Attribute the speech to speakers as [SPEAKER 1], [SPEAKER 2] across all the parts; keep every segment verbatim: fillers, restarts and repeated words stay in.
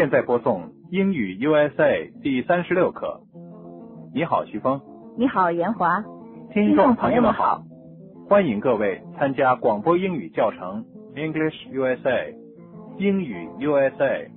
[SPEAKER 1] 现在播送英语 U S A 第三十六课。你好，徐峰。
[SPEAKER 2] 你好，袁华。
[SPEAKER 1] 听众朋友们好，欢迎各位参加广播英语教程 English U S A 英语 U S A。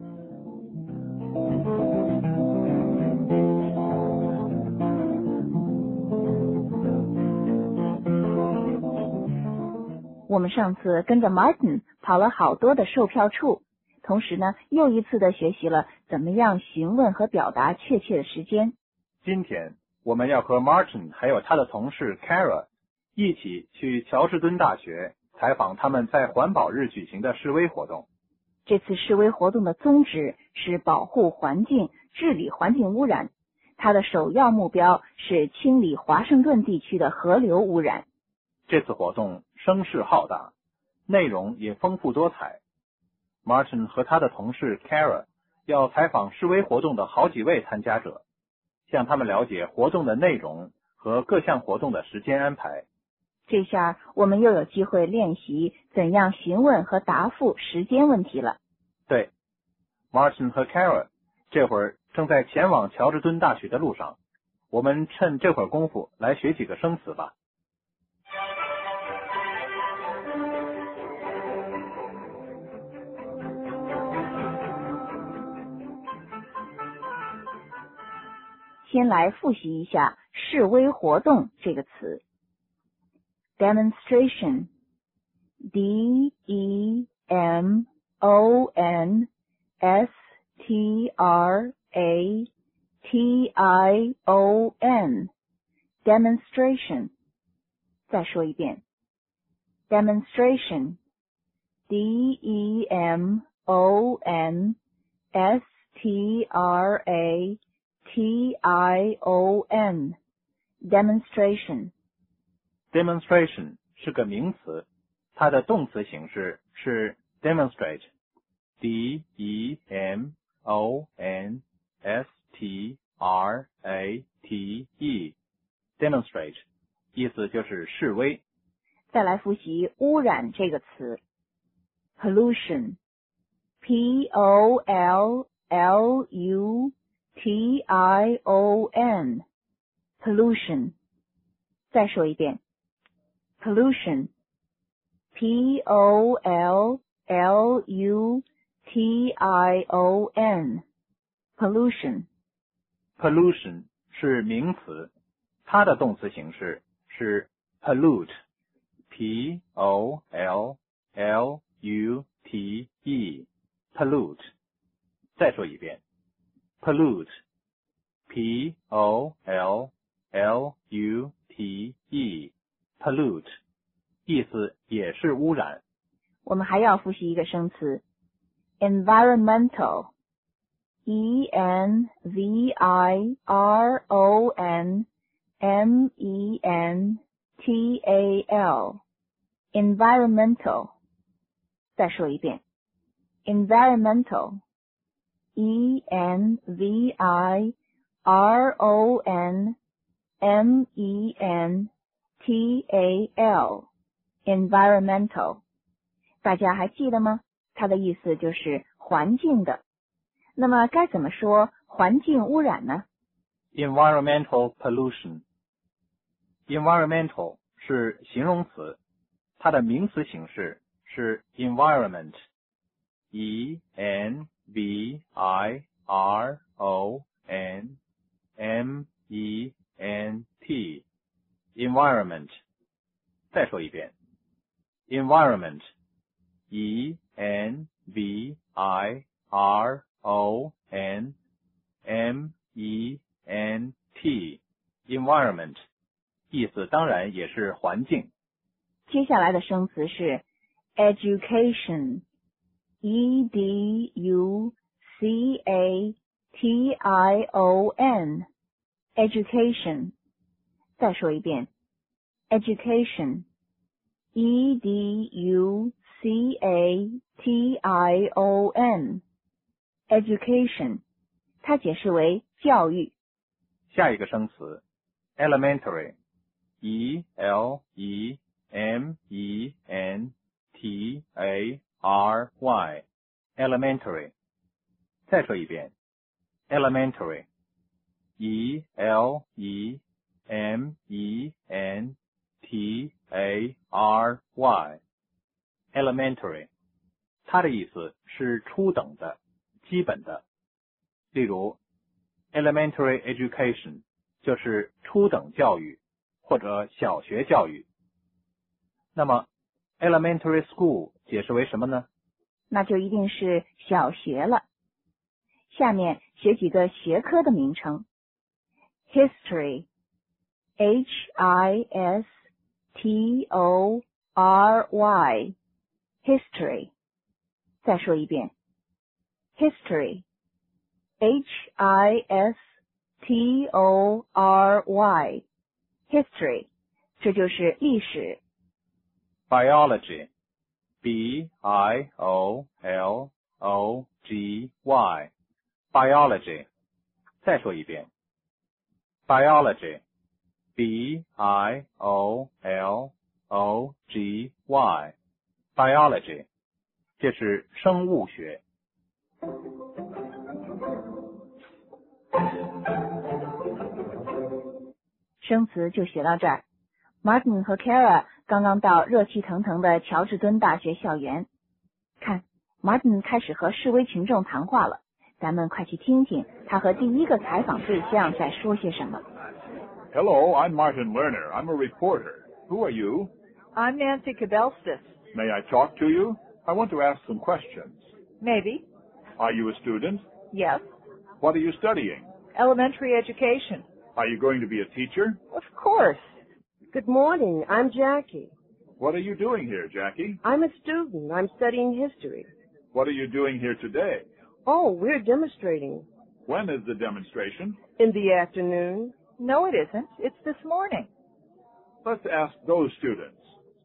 [SPEAKER 2] 我们上次跟着 Martin 跑了好多的售票处，同时呢，又一次的学习了怎么样询问和表达确切的时间。
[SPEAKER 1] 今天我们要和 Martin 还有他的同事 Kara 一起去乔治敦大学采访他们在环保日举行的示威活动。
[SPEAKER 2] 这次示威活动的宗旨是保护环境、治理环境污染，它的首要目标是清理华盛顿地区的河流污染。
[SPEAKER 1] 这次活动声势浩大，内容也丰富多彩。Martin 和他的同事 Kara 要采访示威活动的好几位参加者，向他们了解活动的内容和各项活动的时间安排。
[SPEAKER 2] 这下我们又有机会练习怎样询问和答复时间问题了。
[SPEAKER 1] 对， Martin 和 Kara 这会儿正在前往乔治敦大学的路上，我们趁这会儿功夫来学几个生词吧。
[SPEAKER 2] 先来复习一下示威活动这个词。 Demonstration D E M O N S T R A T I O N Demonstration 再说一遍 Demonstration D E M O N S T R A T I O N Demonstration
[SPEAKER 1] Demonstration 是个名词，它的动词形式是 demonstrate D E M O N S T R A T E Demonstrate 意思就是示威。
[SPEAKER 2] 再来复习污染这个词 Pollution P O L L U T I O N Pollution 再说一遍 Pollution P O L L U T I O N Pollution
[SPEAKER 1] Pollution 是名词，它的动词形式是 pollute P O L L U T E Pollute 再说一遍Pollute P O L L U T E Pollute 意思也是污染。
[SPEAKER 2] 我们还要复习一个生词 Environmental E N V I R O N M E N T A L Environmental 再说一遍 Environmental E N V I R O N M E N T A L Environmental 大家还记得吗？它的意思就是环境的。那么该怎么说环境污染呢？
[SPEAKER 1] Environmental pollution Environmental 是形容词，它的名词形式是 environment E N V I R O N M E N T Environment 再说一遍 Environment E N V I R O N M E N T Environment 意思当然也是环境。
[SPEAKER 2] 接下来的生词是 Education E D U C A T I O N Education 再说一遍 Education E D U C A T I O N Education 它解释为教育。
[SPEAKER 1] 下一个生词 Elementary E L E M E N T A R Y Elementary 再说一遍 elementary E L E M E N T A R Y elementary 它的意思是初等的基本的，例如 elementary education 就是初等教育或者小学教育。那么 elementary school 解释为什么呢？
[SPEAKER 2] 那就一定是小学了。下面学几个学科的名称 History H I S T O R Y History 再说一遍 History H I S T O R Y History 这就是历史。
[SPEAKER 1] Biology B I O L O G Y Biology 再说一遍 Biology B I O L O G Y Biology 这是生物学。
[SPEAKER 2] 生词就学到这儿。Martin 和 Kara 刚刚到热气腾腾的乔治敦大学校园。看 Martin 开始和示威群众谈话了，咱们快去听听他和第一个采访对象在说些什么。
[SPEAKER 3] Hello, I'm Martin Lerner. I'm a reporter. Who are you?
[SPEAKER 4] I'm Nancy Kabelstis.
[SPEAKER 3] May I talk to you? I want to ask some questions.
[SPEAKER 4] Maybe.
[SPEAKER 3] Are you a student?
[SPEAKER 4] Yes.
[SPEAKER 3] What are you studying?
[SPEAKER 4] Elementary education.
[SPEAKER 3] Are you going to be a teacher?
[SPEAKER 4] Of course.
[SPEAKER 5] Good morning. I'm Jackie.
[SPEAKER 3] What are you doing here, Jackie?
[SPEAKER 5] I'm a student. I'm studying history.
[SPEAKER 3] What are you doing here today?
[SPEAKER 5] Oh, we're demonstrating.
[SPEAKER 3] When is the demonstration?
[SPEAKER 5] In the afternoon.
[SPEAKER 4] No, it isn't. It's this morning.
[SPEAKER 3] Let's ask those students.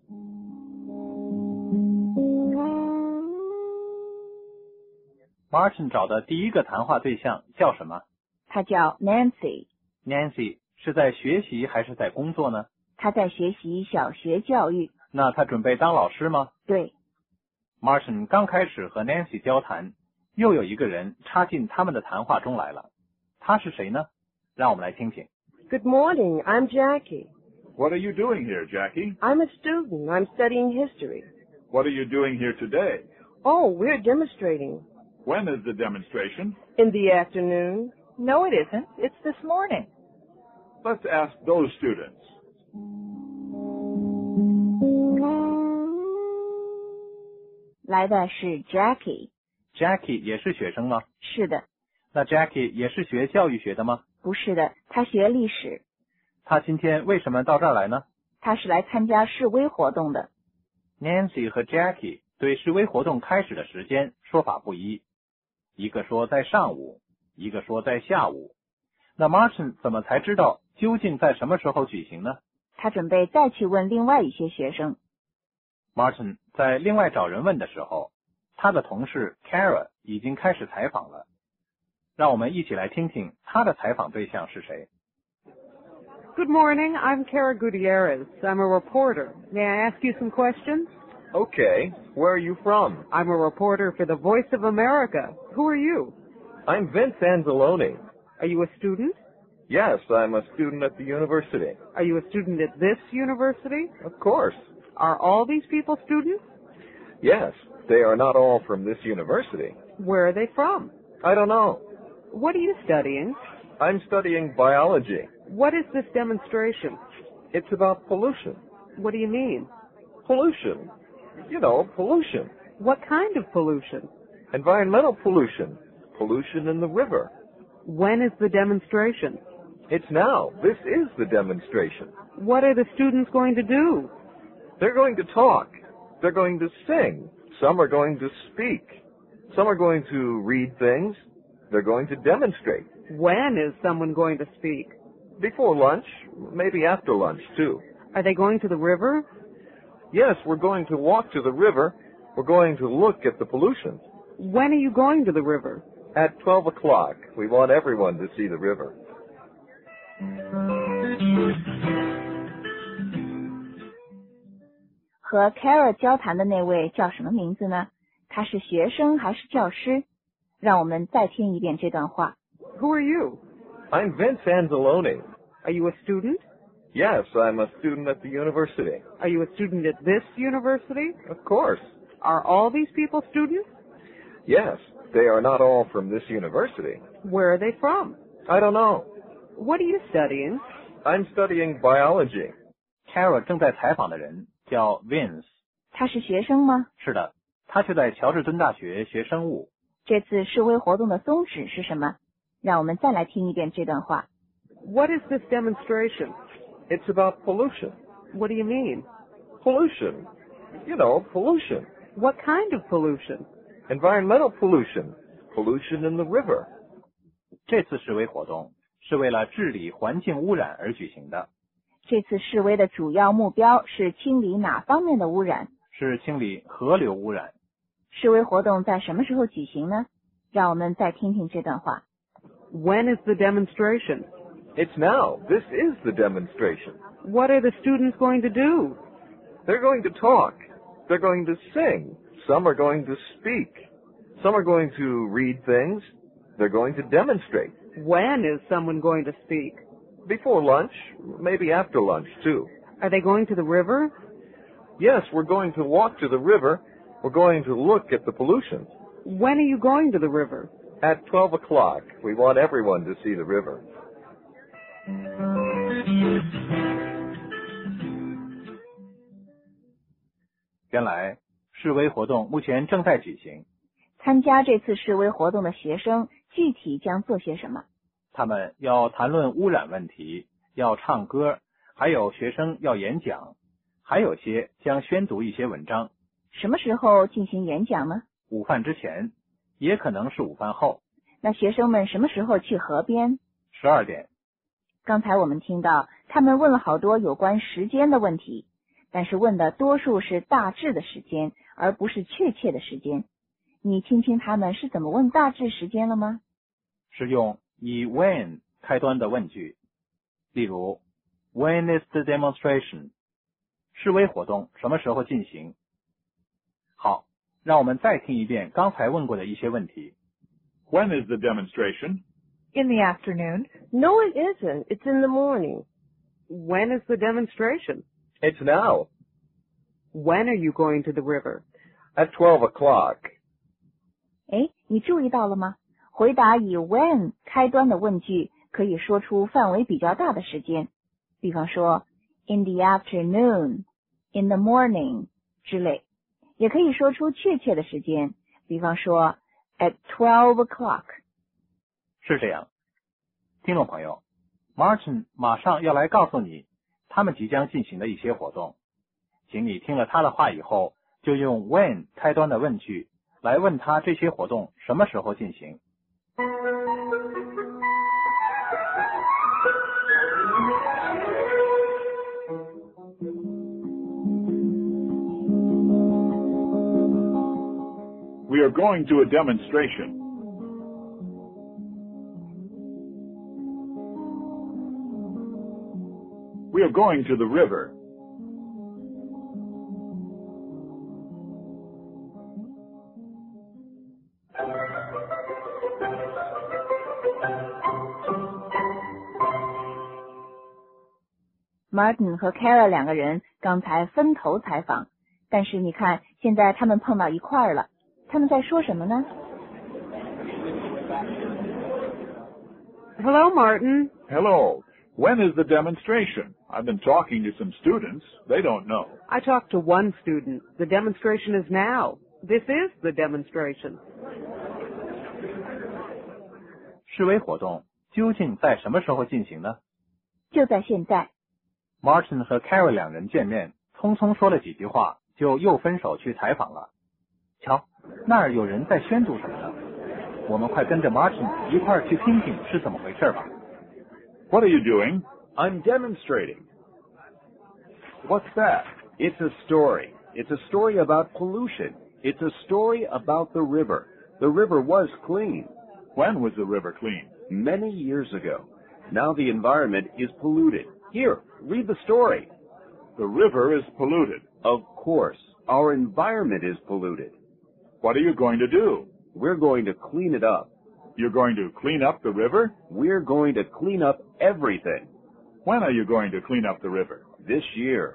[SPEAKER 1] Martin 找的第一个谈话对象叫什么？
[SPEAKER 2] 他叫 Nancy。
[SPEAKER 1] Nancy 是在学习还是在工作呢？
[SPEAKER 2] 他在学习小学教育。
[SPEAKER 1] 那他准备当老师吗？
[SPEAKER 2] 对。
[SPEAKER 1] Martin 刚开始和 Nancy 交谈，又有一个人插进他们的谈话中来了。他是谁呢？让我们来听听。
[SPEAKER 5] Good morning. I'm Jackie.
[SPEAKER 3] What are you doing here, Jackie?
[SPEAKER 5] I'm a student. I'm studying history.
[SPEAKER 3] What are you doing here today?
[SPEAKER 5] Oh, we're demonstrating.
[SPEAKER 3] When is the demonstration?
[SPEAKER 5] In the afternoon.
[SPEAKER 4] No, it isn't. It's this morning.
[SPEAKER 3] Let's ask those students.
[SPEAKER 2] “来的是 Jackie。
[SPEAKER 1] Jackie 也是学生吗？
[SPEAKER 2] 是的。
[SPEAKER 1] 那 Jackie 也是学教育学的吗？
[SPEAKER 2] 不是的，他学历史。
[SPEAKER 1] 他今天为什么到这儿来呢？
[SPEAKER 2] 他是来参加示威活动的。
[SPEAKER 1] Nancy 和 Jackie 对示威活动开始的时间说法不一，一个说在上午，一个说在下午。那 Martin 怎么才知道究竟在什么时候举行呢？
[SPEAKER 2] 他准备再去问另外一些学生。
[SPEAKER 1] Martin 在另外找人问的时候，他的同事 Kara 已经开始采访了。让我们一起来听听他的采访对象是谁。
[SPEAKER 4] Good morning. I'm Kara Gutierrez. I'm a reporter. May I ask you some questions?
[SPEAKER 6] Okay. Where are you from?
[SPEAKER 4] I'm a reporter for the Voice of America. Who are you?
[SPEAKER 6] I'm Vince Anzalone.
[SPEAKER 4] Are you a student?
[SPEAKER 6] Yes, I'm a student at the university.
[SPEAKER 4] Are you a student at this university?
[SPEAKER 6] Of course.
[SPEAKER 4] Are all these people students?
[SPEAKER 6] Yes, they are not all from this university.
[SPEAKER 4] Where are they from?
[SPEAKER 6] I don't know.
[SPEAKER 4] What are you studying?
[SPEAKER 6] I'm studying biology.
[SPEAKER 4] What is this demonstration?
[SPEAKER 6] It's about pollution.
[SPEAKER 4] What do you mean?
[SPEAKER 6] Pollution. You know, pollution.
[SPEAKER 4] What kind of pollution?
[SPEAKER 6] Environmental pollution. Pollution in the river.
[SPEAKER 4] When is the demonstration?
[SPEAKER 6] It's now. This is the demonstration.
[SPEAKER 4] What are the students going to do?
[SPEAKER 6] They're going to talk. They're going to sing. Some are going to speak. Some are going to read things. They're going to demonstrate.
[SPEAKER 4] When is someone going to speak?
[SPEAKER 6] Before lunch, maybe after lunch, too.
[SPEAKER 4] Are they going to the river?
[SPEAKER 6] Yes, we're going to walk to the river. We're going to look at the pollution.
[SPEAKER 4] When are you going to the river?
[SPEAKER 6] At twelve o'clock. We want everyone to see the river.
[SPEAKER 2] 和 Kara 交谈的那位叫什么名字呢？他是学生还是教师？ 让我们再听一遍这段话。
[SPEAKER 4] Who are you?
[SPEAKER 6] I'm Vince Anzalone.
[SPEAKER 4] Are you a student?
[SPEAKER 6] Yes, I'm a student at the university.
[SPEAKER 4] Are you a student at this university?
[SPEAKER 6] Of course.
[SPEAKER 4] Are all these people students?
[SPEAKER 6] Yes, they are not all from this university.
[SPEAKER 4] Where are they from?
[SPEAKER 6] I don't know.
[SPEAKER 4] What are you studying?
[SPEAKER 6] I'm studying biology.
[SPEAKER 1] Kara 正在采访的人叫 Vince。
[SPEAKER 2] 他是学生吗？
[SPEAKER 1] 是的，他就在乔治敦大学学生物。
[SPEAKER 2] 这次示威活动的宗旨是什么？让我们再来听一遍这段话。
[SPEAKER 4] What is this demonstration?
[SPEAKER 6] It's about pollution.
[SPEAKER 4] What do you mean?
[SPEAKER 6] Pollution. You know, pollution.
[SPEAKER 4] What kind of pollution?
[SPEAKER 6] Environmental pollution. Pollution in the river.
[SPEAKER 1] 这次示威活动是为了治理环境污染而举行的，
[SPEAKER 2] 这次示威的主要目标是清理哪方面的污染？
[SPEAKER 1] 是清理河流污染。
[SPEAKER 2] 示威活动在什么时候举行呢？让我们再听听这段话。
[SPEAKER 4] When is the demonstration?
[SPEAKER 6] It's now. This is the demonstration.
[SPEAKER 4] What are the students going to do?
[SPEAKER 6] They're going to talk. They're going to sing. Some are going to speak. Some are going to read things. They're going to demonstrate.
[SPEAKER 4] When is someone going to speak?
[SPEAKER 6] Before lunch, maybe after lunch, too.
[SPEAKER 4] Are they going to the river?
[SPEAKER 6] Yes, we're going to walk to the river. We're going to look at the pollution.
[SPEAKER 4] When are you going to the river?
[SPEAKER 6] At twelve o'clock, we want everyone to see the river.
[SPEAKER 1] 原来示威活动目前正在举行，
[SPEAKER 2] 参加这次示威活动的学生具体将做些什么？
[SPEAKER 1] 他们要谈论污染问题，要唱歌，还有学生要演讲，还有些将宣读一些文章。
[SPEAKER 2] 什么时候进行演讲呢？
[SPEAKER 1] 午饭之前，也可能是午饭后。
[SPEAKER 2] 那学生们什么时候去河边？
[SPEAKER 1] 十二点。
[SPEAKER 2] 刚才我们听到他们问了好多有关时间的问题，但是问的多数是大致的时间，而不是确切的时间。你听听他们是怎么问大致时间了吗？
[SPEAKER 1] 是用以 when 开端的问句，例如 When is the demonstration？ 示威活动什么时候进行？好，让我们再听一遍刚才问过的一些问题。
[SPEAKER 3] When is the demonstration?
[SPEAKER 7] In the afternoon.
[SPEAKER 5] No, it isn't. It's in the morning.
[SPEAKER 4] When is the demonstration?
[SPEAKER 6] It's now.
[SPEAKER 4] When are you going to the river?
[SPEAKER 6] At twelve o'clock.
[SPEAKER 2] 哎，你注意到了吗？回答以 when 开端的问句可以说出范围比较大的时间，比方说 in the afternoon, in the morning 之类，也可以说出确切的时间，比方说 at twelve o'clock。
[SPEAKER 1] 是这样，听众朋友 ，Martin 马上要来告诉你他们即将进行的一些活动，请你听了他的话以后，就用 when 开端的问句来问他这些活动什么时候进行。
[SPEAKER 3] We are going to a demonstration. We are going to the river.
[SPEAKER 2] Martin 和 Kara 两个人刚才分头采访，但是你看，现在他们碰到一块儿了，他们在说什么呢？
[SPEAKER 4] Hello, Martin.
[SPEAKER 3] Hello. When is the demonstration? I've been talking to some students. They don't know.
[SPEAKER 4] I talked to one student. The demonstration is now. This is the demonstration.
[SPEAKER 1] 示威活动究竟在什么时候进行呢？
[SPEAKER 2] 就在现在。
[SPEAKER 1] Martin 和 Kara 两人见面，匆匆说了几句话，就又分手去采访了。瞧，那儿有人在宣读什么呢？我们快跟着 Martin 一块儿去听听是怎么回事吧。
[SPEAKER 3] What are you doing?
[SPEAKER 8] I'm demonstrating.
[SPEAKER 3] What's that?
[SPEAKER 8] It's a story. It's a story about pollution. It's a story about the river. The river was clean.
[SPEAKER 3] When was the river clean?
[SPEAKER 8] Many years ago. Now the environment is polluted. Here, read the story.
[SPEAKER 3] The river is polluted.
[SPEAKER 8] Of course, our environment is polluted.
[SPEAKER 3] What are you going to do?
[SPEAKER 8] We're going to clean it up.
[SPEAKER 3] You're going to clean up the river?
[SPEAKER 8] We're going to clean up everything.
[SPEAKER 3] When are you going to clean up the river?
[SPEAKER 8] This year.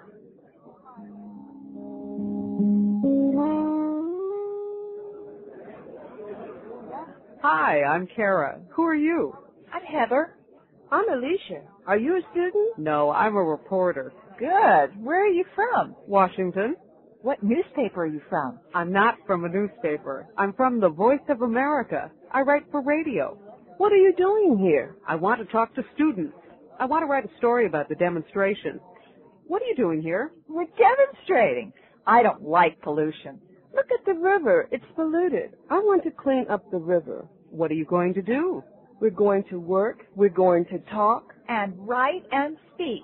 [SPEAKER 4] Hi, I'm Kara. Who are you?
[SPEAKER 5] I'm Heather. I'm Alicia. Are you a student?
[SPEAKER 4] No, I'm a reporter.
[SPEAKER 2] Good. Where are you from?
[SPEAKER 4] Washington.
[SPEAKER 2] What newspaper are you from?
[SPEAKER 4] I'm not from a newspaper. I'm from the Voice of America. I write for radio.
[SPEAKER 5] What are you doing here?
[SPEAKER 4] I want to talk to students. I want to write a story about the demonstration. What are you doing here?
[SPEAKER 2] We're demonstrating. I don't like pollution.
[SPEAKER 5] Look at the river. It's polluted. I want to clean up the river.
[SPEAKER 4] What are you going to do?
[SPEAKER 5] We're going to work. We're going to talk.
[SPEAKER 2] And write and speak.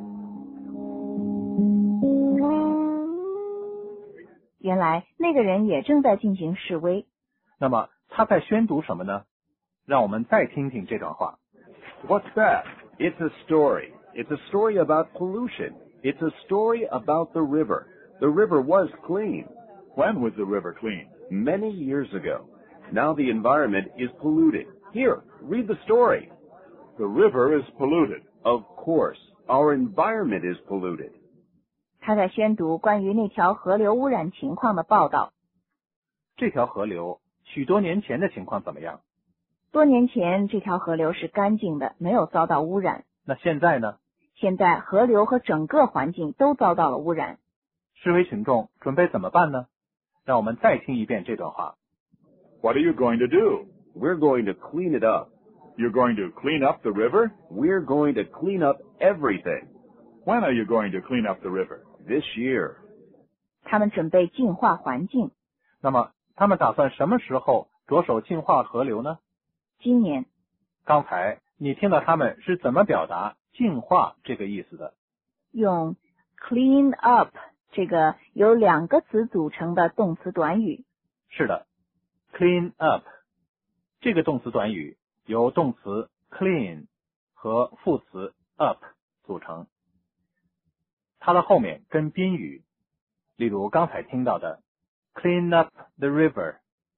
[SPEAKER 2] 原来那个人也正在进行示威。
[SPEAKER 1] 那么他在宣读什么呢？让我们再听听这段话。
[SPEAKER 8] What's that? It's a story. It's a story about pollution. It's a story about the river. The river was clean.
[SPEAKER 3] When was the river clean?
[SPEAKER 8] Many years ago. Now the environment is polluted. Here, read the story.
[SPEAKER 3] The river is polluted.
[SPEAKER 8] Of course, our environment is polluted.
[SPEAKER 2] 他在宣读关于那条河流污染情况的报道。
[SPEAKER 1] 这条河流许多年前的情况怎么样？
[SPEAKER 2] 多年前这条河流是干净的，没有遭到污染。
[SPEAKER 1] 那现在呢？
[SPEAKER 2] 现在河流和整个环境都遭到了污染。
[SPEAKER 1] 示威群众准备怎么办呢？让我们再听一遍这段话。
[SPEAKER 3] What are you going to do?
[SPEAKER 8] We're going to clean it up.
[SPEAKER 3] You're going to clean up the river?
[SPEAKER 8] We're going to clean up everything.
[SPEAKER 3] When are you going to clean up the river?
[SPEAKER 8] This year.
[SPEAKER 2] 他们准备净化环境。
[SPEAKER 1] 那么他们打算什么时候着手净化河流呢？
[SPEAKER 2] 今年。
[SPEAKER 1] 刚才你听到他们是怎么表达净化这个意思的？
[SPEAKER 2] 用 clean up 这个由两个词组成的动词短语。
[SPEAKER 1] 是的 ，clean up 这个动词短语由动词 clean 和副词 up 组成。它的后面跟宾语，例如刚才听到的 clean up the river,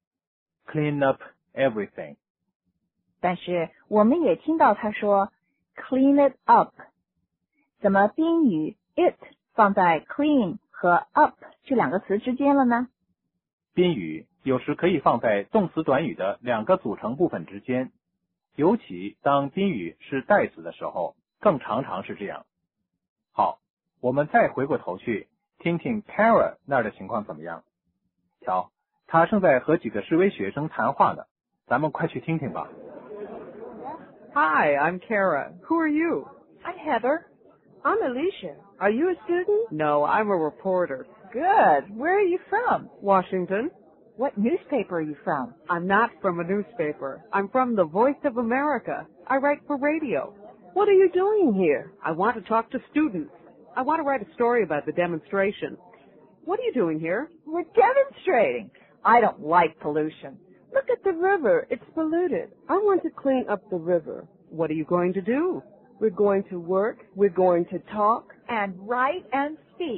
[SPEAKER 1] clean up everything。
[SPEAKER 2] 但是我们也听到他说 clean it up， 怎么宾语 it 放在 clean 和 up 这两个词之间了呢？
[SPEAKER 1] 宾语有时可以放在动词短语的两个组成部分之间，尤其当宾语是代词的时候，更常常是这样。好，我们再回过头去听听 Kara 那儿的情况怎么样。瞧，他正在和几个示威学生谈话呢，咱们快去听听吧。
[SPEAKER 4] Hi, I'm Kara. Who are you?
[SPEAKER 5] I'm Heather. I'm Alicia. Are you a student?
[SPEAKER 4] No, I'm a reporter.
[SPEAKER 2] Good. Where are you from?
[SPEAKER 4] Washington.
[SPEAKER 2] What newspaper are you from?
[SPEAKER 4] I'm not from a newspaper. I'm from the Voice of America. I write for radio.
[SPEAKER 5] What are you doing here?
[SPEAKER 4] I want to talk to students. I want to write a story about the demonstration. What are you doing here?
[SPEAKER 2] We're demonstrating. I don't like pollution.
[SPEAKER 5] Look at the river. It's polluted. I want to clean up the river.
[SPEAKER 4] What are you going to do?
[SPEAKER 5] We're going to work. We're going to talk.
[SPEAKER 2] And write and speak.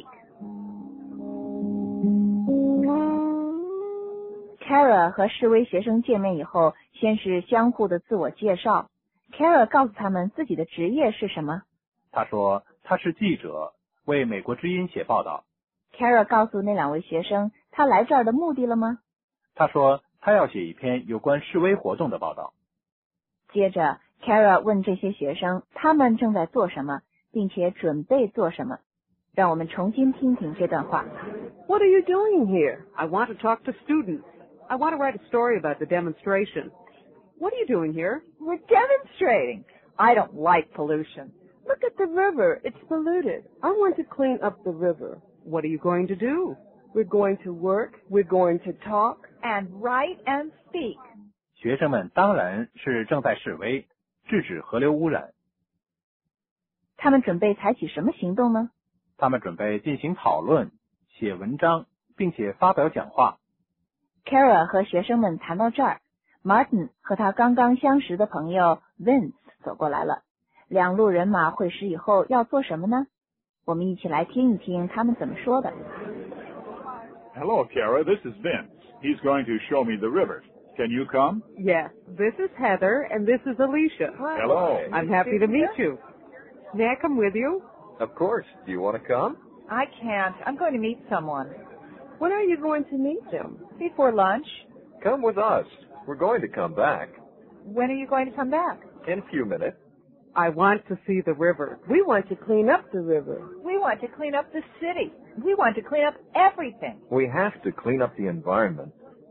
[SPEAKER 2] Kara 和示威学生见面以后，先是相互的自我介绍。Kara 告诉他们自己的职业是什么。
[SPEAKER 1] 他说他是记者，为美国之音写报道。
[SPEAKER 2] Kara 告诉那两位学生，他来这儿的目的了吗？
[SPEAKER 1] 他说他要写一篇有关示威活动的报道。
[SPEAKER 2] 接着 Kara 问这些学生，他们正在做什么，并且准备做什么。让我们重新听听这段话。
[SPEAKER 5] What are you doing here?
[SPEAKER 4] I want to talk to students. I want to write a story about the demonstration. What are you doing here?
[SPEAKER 2] We're demonstrating. I don't like pollution.
[SPEAKER 5] Look at the river. It's polluted. I want to clean up the river.
[SPEAKER 4] What are you going to do?
[SPEAKER 5] We're going to work. We're going to talk.
[SPEAKER 2] And write and speak.
[SPEAKER 1] 学生们当然是正在示威，制止河流污染。
[SPEAKER 2] 他们准备采取什么行动呢？
[SPEAKER 1] 他们准备进行讨论、写文章，并且发表讲话。
[SPEAKER 2] Kara 和学生们谈到这儿 ，Martin 和他刚刚相识的朋友 Vince 走过来了。两路人马会师以后要做什么呢？我们一起来听一听他们怎么说的。
[SPEAKER 3] Hello, Kara. This is Vince. He's going to show me the river. Can you come?
[SPEAKER 4] Yes, this is Heather, and this is Alicia.
[SPEAKER 3] Hello.
[SPEAKER 4] I'm happy to meet you. May I come with you?
[SPEAKER 6] Of course. Do you want to come?
[SPEAKER 7] I can't. I'm going to meet someone.
[SPEAKER 5] When are you going to meet them?
[SPEAKER 7] Before lunch.
[SPEAKER 6] Come with us. We're going to come back.
[SPEAKER 7] When are you going to come back?
[SPEAKER 6] In a few minutes.
[SPEAKER 4] I want to see the river.
[SPEAKER 5] We want to clean up the river.
[SPEAKER 7] We want to clean up the city. We want to clean up everything.
[SPEAKER 6] We have to clean up the environment.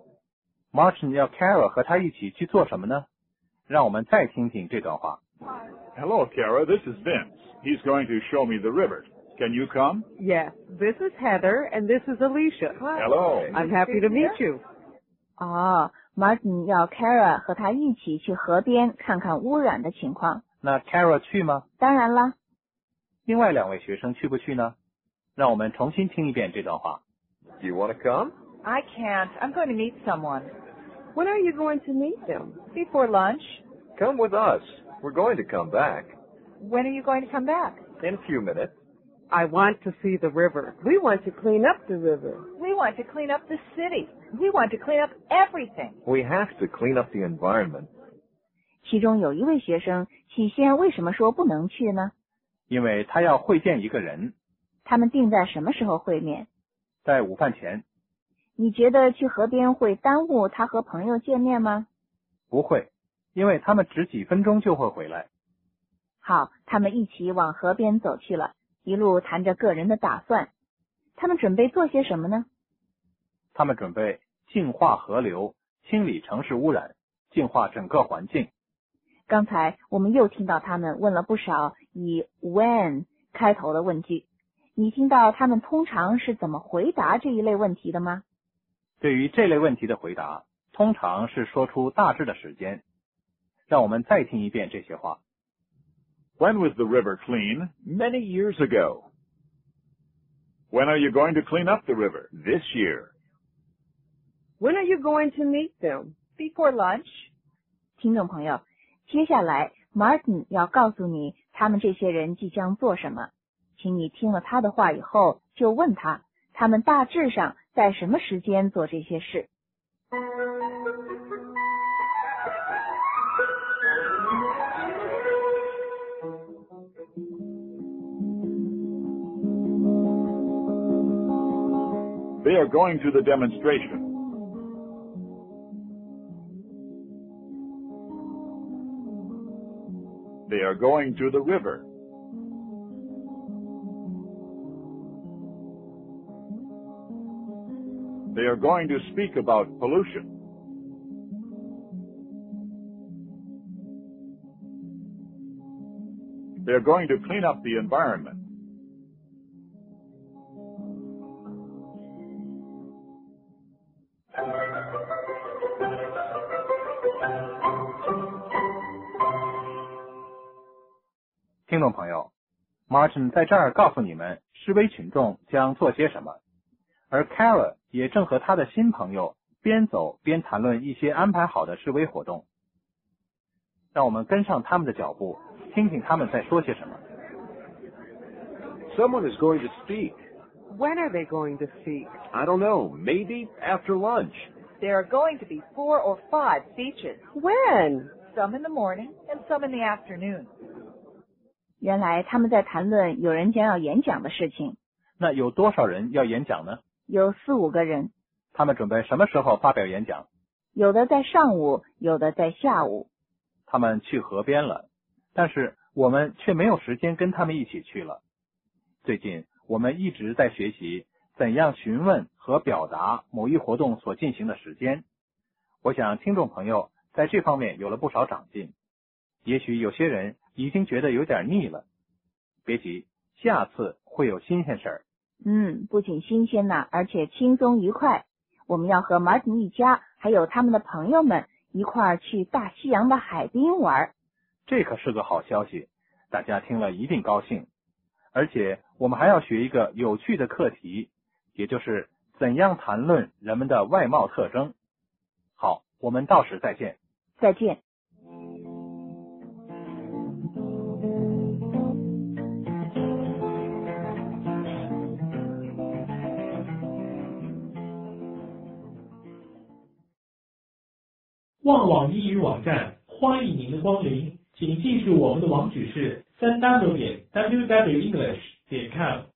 [SPEAKER 1] Martin 要 Kara 和他一起去做什么呢？让我们再听听这段话。
[SPEAKER 3] Hello, Kara. This is Vince. He's going to show me the river. Can you come?
[SPEAKER 4] Yes, this is Heather, and this is Alicia.
[SPEAKER 3] Hello.
[SPEAKER 4] I'm happy to meet you.
[SPEAKER 2] 哦，Martin 要 Kara 和他一起去河边看看污染的情况。
[SPEAKER 1] 那 Kara 去吗？
[SPEAKER 2] 当然啦。
[SPEAKER 1] 另外两位学生去不去呢？让我们重新听一遍这段话。
[SPEAKER 6] Do you want to come?
[SPEAKER 7] I can't. I'm going to meet someone.
[SPEAKER 5] When are you going to meet them?
[SPEAKER 7] Before lunch.
[SPEAKER 6] Come with us. We're going to come back.
[SPEAKER 7] When are you going to come back?
[SPEAKER 6] In a few minutes.
[SPEAKER 4] I want to see the river.
[SPEAKER 5] We want to clean up the river.
[SPEAKER 7] We want to clean up the city. We want to clean up everything.
[SPEAKER 6] We have to clean up the environment.
[SPEAKER 2] 其中有一位学生起先为什么说不能去呢？
[SPEAKER 1] 因为他要会见一个人。
[SPEAKER 2] 他们定在什么时候会面？
[SPEAKER 1] 在午饭前。
[SPEAKER 2] 你觉得去河边会耽误他和朋友见面吗？
[SPEAKER 1] 不会，因为他们只几分钟就会回来。
[SPEAKER 2] 好，他们一起往河边走去了，一路谈着个人的打算。他们准备做些什么呢？
[SPEAKER 1] 他们准备净化河流，清理城市污染，净化整个环境。
[SPEAKER 2] 刚才我们又听到他们问了不少以 when 开头的问句，你听到他们通常是怎么回答这一类问题的吗？
[SPEAKER 1] 对于这类问题的回答，通常是说出大致的时间。让我们再听一遍这些话。
[SPEAKER 3] When was the river clean?
[SPEAKER 8] Many years ago.
[SPEAKER 3] When are you going to clean up the river?
[SPEAKER 8] This year.
[SPEAKER 5] When are you going to meet them?
[SPEAKER 7] Before lunch.
[SPEAKER 2] 听众朋友，接下来 Martin 要告诉你他们这些人即将做什么，请你听了他的话以后就问他，他们大致上在什么时间做这些事。
[SPEAKER 3] They are going to the demonstration. They are going to the river. They are going to speak about pollution. They are going to clean up the environment.
[SPEAKER 1] Martin 听众朋友 ，Martin 在这儿告诉你们示威群众将做些什么，而 Kara 也正和他的新朋友边走边谈论一些安排好的示威活动。让我们跟上他们的脚步，听听他们在说些什么。
[SPEAKER 8] Someone is going to speak.
[SPEAKER 4] When are they going to speak?
[SPEAKER 8] I don't know. Maybe after lunch.
[SPEAKER 7] There are going to be four or five speeches.
[SPEAKER 5] When?
[SPEAKER 7] Some in the morning and some in the afternoon.
[SPEAKER 2] 原来他们在谈论有人将要演讲的事情。
[SPEAKER 1] 那有多少人要演讲呢？
[SPEAKER 2] 有四五个人。
[SPEAKER 1] 他们准备什么时候发表演讲？
[SPEAKER 2] 有的在上午，有的在下午。
[SPEAKER 1] 他们去河边了，但是我们却没有时间跟他们一起去了。最近我们一直在学习怎样询问和表达某一活动所进行的时间。我想听众朋友在这方面有了不少长进。也许有些人已经觉得有点腻了。别急，下次会有新鲜事儿。
[SPEAKER 2] 嗯，不仅新鲜呐，而且轻松愉快。我们要和 Martin 一家还有他们的朋友们一块儿去大西洋的海滨玩。
[SPEAKER 1] 这可是个好消息，大家听了一定高兴。而且我们还要学一个有趣的课题，也就是怎样谈论人们的外貌特征。好，我们到时再见。
[SPEAKER 2] 再见。
[SPEAKER 9] 旺网英语网站欢迎您的光临，请记住我们的网址是 三 w 点 w w english 点 com。